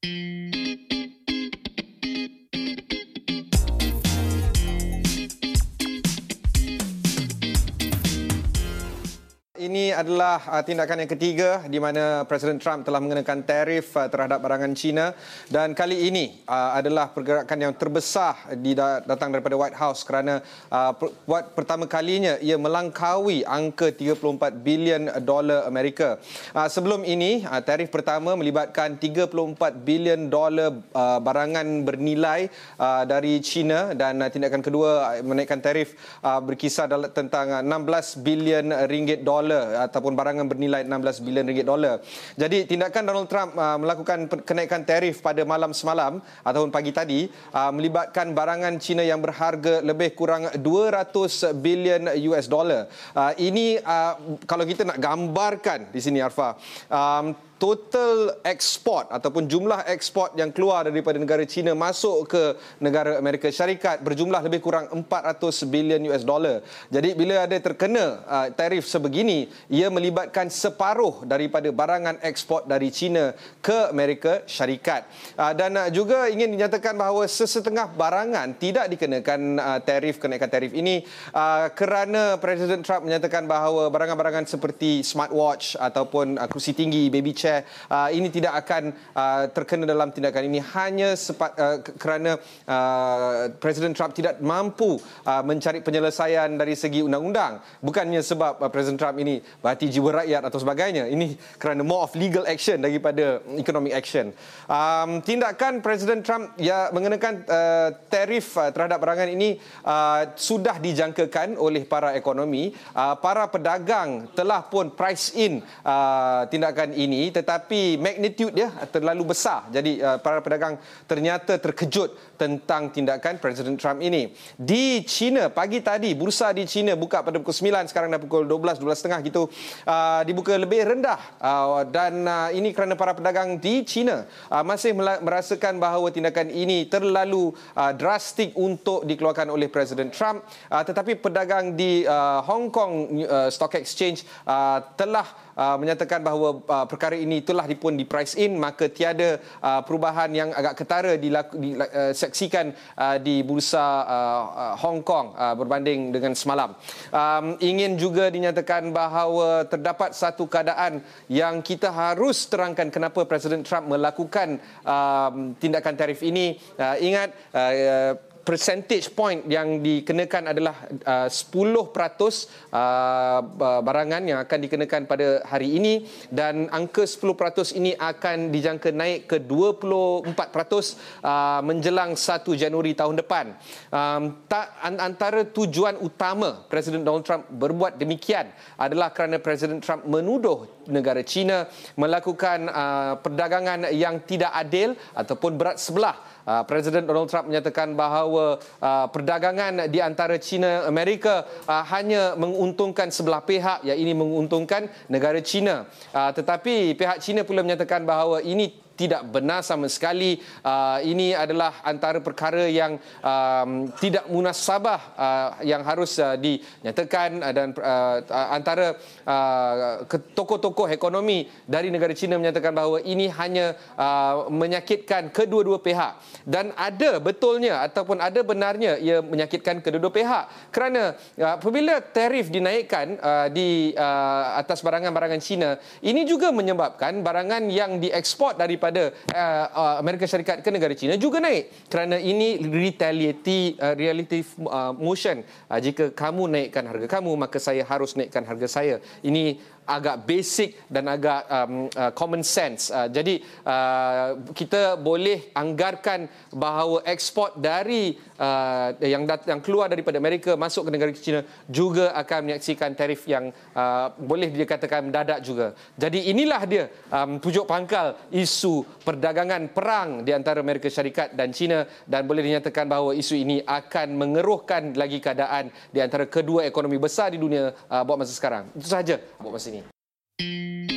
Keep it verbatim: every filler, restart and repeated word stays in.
Ini adalah uh, tindakan yang ketiga di mana Presiden Trump telah mengenakan tarif uh, terhadap barangan China, dan kali ini uh, adalah pergerakan yang terbesar di da datang daripada White House kerana uh, per buat pertama kalinya ia melangkaui angka tiga puluh empat bilion dolar Amerika. Uh, sebelum ini uh, tarif pertama melibatkan tiga puluh empat bilion dolar uh, barangan bernilai uh, dari China, dan uh, tindakan kedua uh, menaikkan tarif uh, berkisar dalam tentang uh, enam belas bilion ringgit dolar ataupun barangan bernilai enam belas bilion ringgit dolar. Jadi tindakan Donald Trump uh, melakukan kenaikan tarif pada malam semalam ataupun pagi tadi uh, melibatkan barangan China yang berharga lebih kurang dua ratus bilion U S dollar. Uh, ini uh, kalau kita nak gambarkan di sini, Arfa, um, total ekspor ataupun jumlah ekspor yang keluar daripada negara China masuk ke negara Amerika Syarikat berjumlah lebih kurang empat ratus bilion U S dollar. Jadi bila ada terkena uh, tarif sebegini, ia melibatkan separuh daripada barangan ekspor dari China ke Amerika Syarikat. Uh, dan uh, juga ingin dinyatakan bahawa sesetengah barangan tidak dikenakan uh, tarif, kenaikan tarif ini uh, kerana Presiden Trump menyatakan bahawa barangan-barangan seperti smartwatch ataupun uh, kerusi tinggi, baby chair, Uh, ini tidak akan uh, terkena dalam tindakan ini hanya sepat, uh, kerana uh, Presiden Trump tidak mampu uh, mencari penyelesaian dari segi undang-undang. Bukannya sebab uh, Presiden Trump ini berhati jiwa rakyat atau sebagainya. Ini kerana more of legal action daripada economic action. Um, tindakan Presiden Trump ya mengenakan uh, tarif uh, terhadap barangan ini uh, sudah dijangkakan oleh para ekonomi. Uh, para pedagang telah pun price in uh, tindakan ini, tetapi magnitude dia terlalu besar. Jadi uh, para pedagang ternyata terkejut tentang tindakan Presiden Trump ini. Di China pagi tadi, bursa di China buka pada pukul sembilan, sekarang dah pukul dua belas, dua belas tiga puluh gitu, uh, dibuka lebih rendah. Uh, dan uh, ini kerana para pedagang di China uh, masih merasakan bahawa tindakan ini terlalu uh, drastik untuk dikeluarkan oleh Presiden Trump. Uh, tetapi pedagang di uh, Hong Kong uh, Stock Exchange uh, telah uh, menyatakan bahawa uh, perkara ini telah dipun di price in, maka tiada uh, perubahan yang agak ketara disaksikan uh, di bursa uh, uh, Hong Kong uh, berbanding dengan semalam. Um, ingin juga dinyatakan bahawa terdapat satu keadaan yang kita harus terangkan kenapa Presiden Trump melakukan um, tindakan tarif ini. Uh, ingat uh, percentage point yang dikenakan adalah uh, sepuluh peratus uh, barangan yang akan dikenakan pada hari ini, dan angka sepuluh peratus ini akan dijangka naik ke dua puluh empat peratus uh, menjelang satu Januari tahun depan. Um, tak, antara tujuan utama Presiden Donald Trump berbuat demikian adalah kerana Presiden Trump menuduh negara China melakukan uh, perdagangan yang tidak adil ataupun berat sebelah. Uh, Presiden Donald Trump menyatakan bahawa uh, perdagangan di antara China Amerika uh, hanya menguntungkan sebelah pihak, iaitu menguntungkan negara China. Uh, tetapi pihak China pula menyatakan bahawa ini tidak benar sama sekali. Uh, ini adalah antara perkara yang um, tidak munasabah uh, yang harus uh, dinyatakan, uh, dan uh, antara uh, tokoh-tokoh ekonomi dari negara China menyatakan bahawa ini hanya uh, menyakitkan kedua-dua pihak, dan ada betulnya ataupun ada benarnya ia menyakitkan kedua-dua pihak kerana uh, apabila tarif dinaikkan uh, di uh, atas barangan-barangan China, ini juga menyebabkan barangan yang diekspor dari pada uh, uh, Amerika Syarikat ke negara China juga naik, kerana ini retaliatory uh, relative uh, motion. Uh, jika kamu naikkan harga kamu, maka saya harus naikkan harga saya. Ini agak basic dan agak um, uh, common sense. Uh, jadi uh, kita boleh anggarkan bahawa ekspor dari uh, yang dat- yang keluar daripada Amerika masuk ke negara China juga akan menyaksikan tarif yang uh, boleh dikatakan mendadak juga. Jadi inilah dia um, pujuk pangkal isu perdagangan perang di antara Amerika Syarikat dan China, dan boleh dinyatakan bahawa isu ini akan mengeruhkan lagi keadaan di antara kedua ekonomi besar di dunia uh, buat masa sekarang. Itu sahaja buat masa ini.